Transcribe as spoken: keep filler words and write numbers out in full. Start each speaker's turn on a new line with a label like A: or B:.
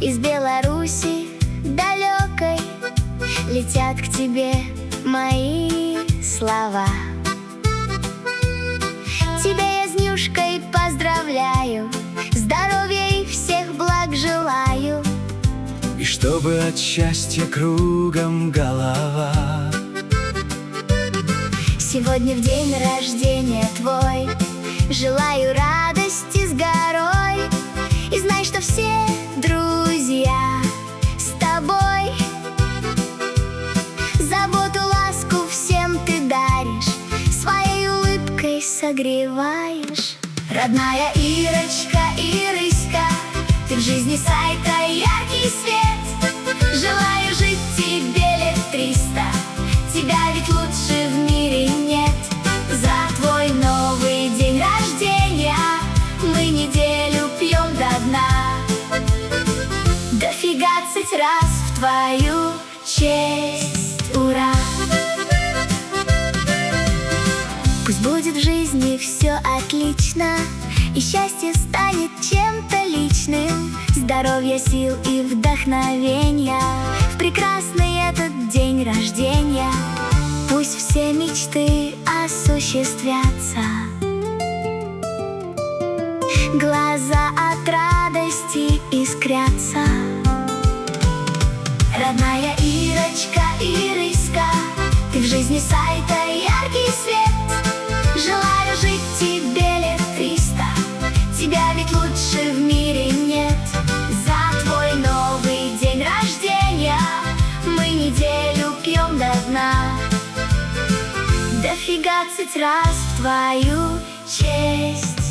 A: из Беларуси далекой летят к тебе мои слова. Тебя я с днюшкой поздравляю, здоровья и всех благ желаю,
B: и чтобы от счастья кругом голова.
A: Сегодня в день рождения твой желаю радости с горой, и знай, что все друзья с тобой. Заботу, ласку всем ты даришь, своей улыбкой согреваешь. Родная Ирочка, Ирыська, ты в жизни сайта яркий свет. Желаю жить тебе лет триста, тебя ведь лучше в мире нет. За твой новый день рождения мы неделю пьем до дна, дофигацать раз в твою честь, ура! Пусть будет в жизни все отлично, и счастье станет чем-то личным, здоровья, сил и вдохновения в прекрасный этот день рождения. Пусть все мечты осуществятся, глаза от радости искрятся. Родная Ирочка, Ирыська, ты в жизни сайта яркий свет. Желаю жить тебе лет триста, тебя ведь лучше в мире нет. За твой новый день рождения мы неделю пьем до дна, дофигацать раз в твою честь.